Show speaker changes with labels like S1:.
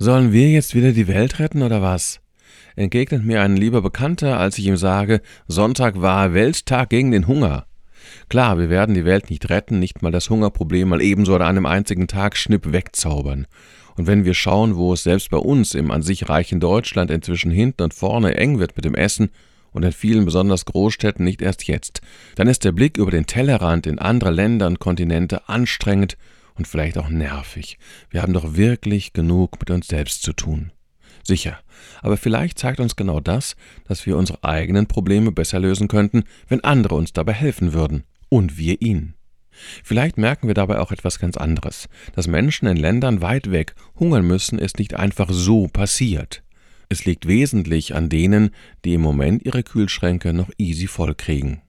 S1: Sollen wir jetzt wieder die Welt retten oder was? Entgegnet mir ein lieber Bekannter, als ich ihm sage, Sonntag war Welttag gegen den Hunger. Klar, wir werden die Welt nicht retten, nicht mal das Hungerproblem mal ebenso an einem einzigen Tag schnipp wegzaubern. Und wenn wir schauen, wo es selbst bei uns im an sich reichen Deutschland inzwischen hinten und vorne eng wird mit dem Essen und in vielen besonders Großstädten nicht erst jetzt, dann ist der Blick über den Tellerrand in andere Länder und Kontinente anstrengend und vielleicht auch nervig. Wir haben doch wirklich genug mit uns selbst zu tun. Sicher, aber vielleicht zeigt uns genau das, dass wir unsere eigenen Probleme besser lösen könnten, wenn andere uns dabei helfen würden. Und wir ihnen. Vielleicht merken wir dabei auch etwas ganz anderes. Dass Menschen in Ländern weit weg hungern müssen, ist nicht einfach so passiert. Es liegt wesentlich an denen, die im Moment ihre Kühlschränke noch easy voll kriegen.